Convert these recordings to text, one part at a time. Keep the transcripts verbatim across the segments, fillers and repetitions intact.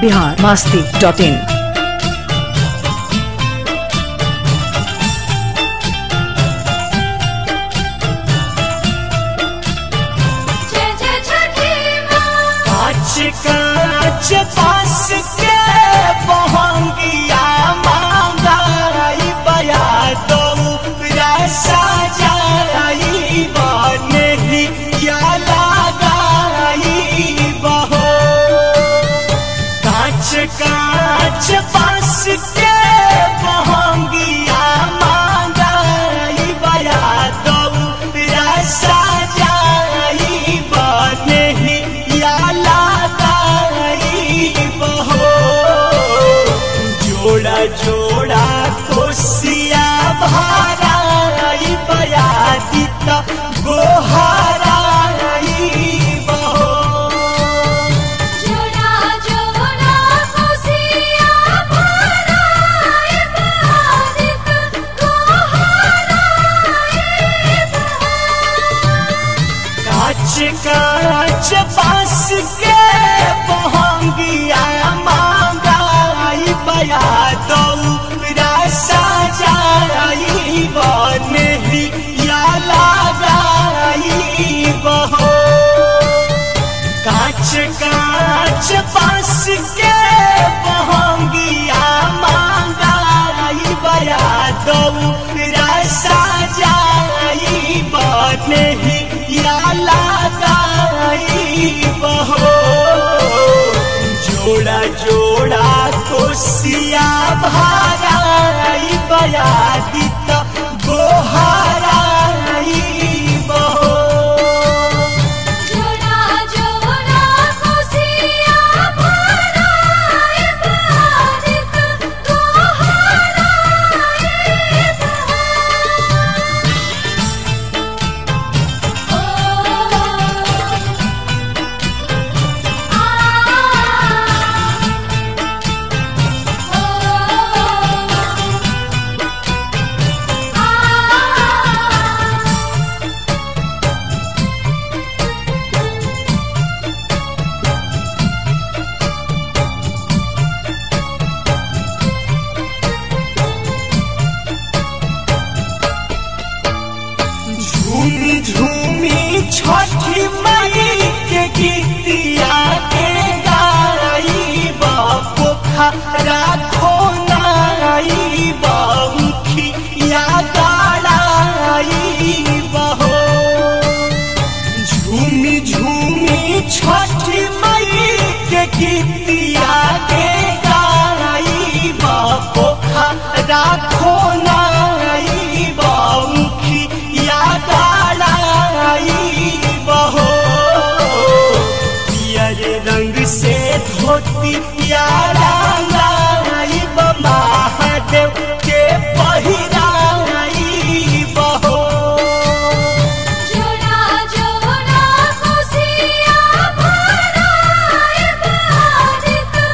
Bihar Masti dot इन। कांच पास के बहंगिया मांगाई बया दो रसा जाई बने ही या लगाई बहो। कांच कांच पास के बहंगिया मांगाई बया दो रसा जाई बने ही या जोड़ा जोड़ा कोसिया भाराई बया दीता गोहाराई बहो। जोड़ा जोड़ा कोसिया भाराई बया दीता गोहाराई बहो। काच काच बांस के बहंगिया मांगाई बया दो रसा जाई बने ही या लगाई बहो। काच काच बांस के बहंगिया मांगाई बया दो रसा जाई बने ही या लगाई बहो। जोड़ा जोड़ा कोसिया भाराई बया दीता गोहाराई बहो। जोड़ा जोड़ा कोसिया भाराई बया दीता गोहाराई झूमी झूमी छठी मई के गीतिया के गाई बापो खरा खोनाई बाखिया गाड़ाई बहो। झूमी झूमी छठी मई के गीतिया के गाई बापो खरा खोनाई बाखिया गाड़ाई बहो। पियर रंग से धोती प्यारा गाई महादेव के पहिराई बहो। जोड़ा जोड़ा कोसिया भाराई बया दीता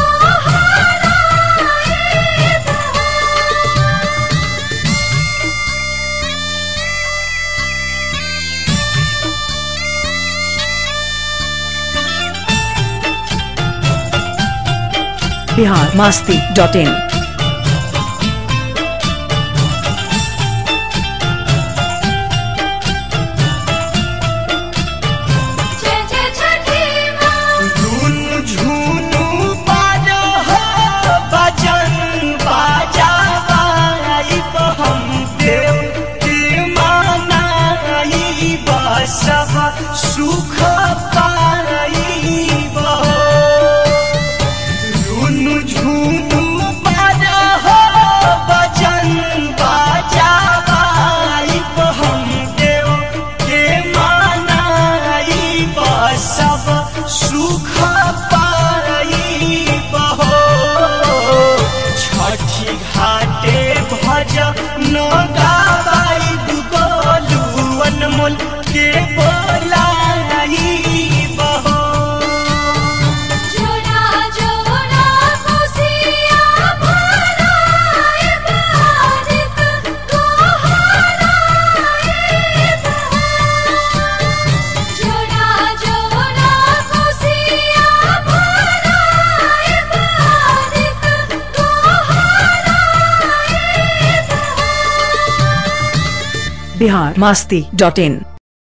गोहाराई बहो। Bihar Masti dot in. जय जय छठी माँ। झुनु झुनु बाजो हो बजन बाजाई हम देव के मानाई बसव सुख पाई बहो। झुनु झुनु बाजो बिहार मास्ती डॉट इन।